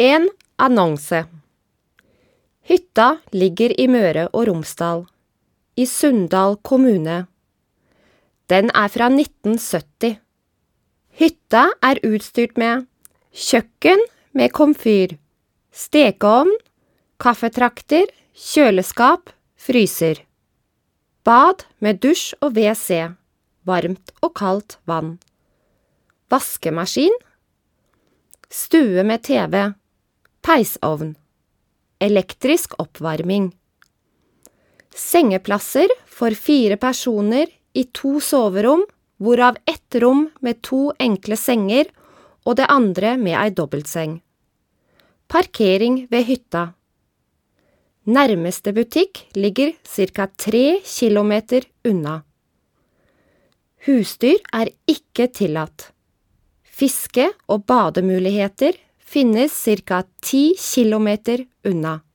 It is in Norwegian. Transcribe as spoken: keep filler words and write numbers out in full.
En annonse. Hytta ligger i Møre og Romsdal, i Sunndal kommune. Den er fra nitten sytti. Hytta er utstyrt med kjøkken med komfyr, stekeovn, kaffetrakter, kjøleskap, fryser. Bad med dusj og W C, varmt og kaldt vann. Vaskemaskin. Stue med T V, peisovn. Elektrisk oppvarming. Sengeplasser for fire personer i to soverom, hvorav ett rom med to enkle senger og det andre med ei dobbeltseng. Parkering ved hytta. Nærmeste butikk ligger cirka tre kilometer unna. Husdyr er ikke tillatt. Fiske- og bademuligheter finnes cirka ti kilometer unna.